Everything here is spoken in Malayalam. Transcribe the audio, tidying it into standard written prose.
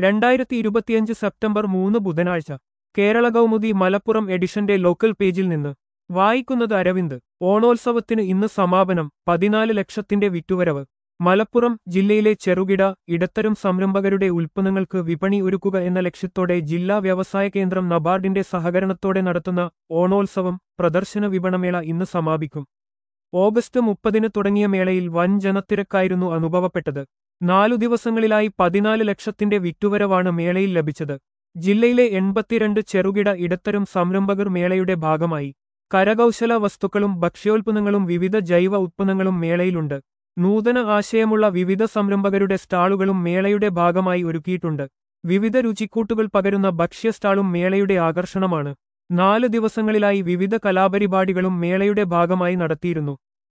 2025 സെപ്റ്റംബർ 3 ബുധനാഴ്ച കേരള കൗമുദി മലപ്പുറം എഡിഷന്റെ ലോക്കൽ പേജിൽ നിന്ന് വായിക്കുന്നത് അരവിന്ദ്. ഓണോത്സവത്തിന് ഇന്ന് സമാപനം. 14 ലക്ഷത്തിന്റെ വിറ്റുവരവ്. മലപ്പുറം ജില്ലയിലെ ചെറുകിട ഇടത്തരം സംരംഭകരുടെ ഉൽപ്പന്നങ്ങൾക്ക് വിപണി ഒരുക്കുക എന്ന ലക്ഷ്യത്തോടെ ജില്ലാ വ്യവസായ കേന്ദ്രം നബാർഡിന്റെ സഹകരണത്തോടെ നടത്തുന്ന ഓണോത്സവം പ്രദർശന വിപണമേള ഇന്ന് സമാപിക്കും. ഓഗസ്റ്റ് 30 തുടങ്ങിയ മേളയിൽ വൻ ജനത്തിരക്കായിരുന്നു അനുഭവപ്പെട്ടത്. 4 ദിവസങ്ങളിലായി 14 ലക്ഷത്തിന്റെ വിറ്റുവരവാണ് മേളയിൽ ലഭിച്ചത്. ജില്ലയിലെ 82 ചെറുകിട ഇടത്തരം സംരംഭകർ മേളയുടെ ഭാഗമായി. കരകൗശല വസ്തുക്കളും ഭക്ഷ്യോൽപ്പന്നങ്ങളും വിവിധ ജൈവ ഉത്പന്നങ്ങളും മേളയിലുണ്ട്. നൂതന ആശയമുള്ള വിവിധ സംരംഭകരുടെ സ്റ്റാളുകളും മേളയുടെ ഭാഗമായി ഒരുക്കിയിട്ടുണ്ട്. വിവിധ രുചിക്കൂട്ടുകൾ പകരുന്ന ഭക്ഷ്യ സ്റ്റാളും മേളയുടെ ആകർഷണമാണ്. 4 ദിവസങ്ങളിലായി വിവിധ കലാപരിപാടികളും മേളയുടെ ഭാഗമായി നടത്തിയിരുന്നു.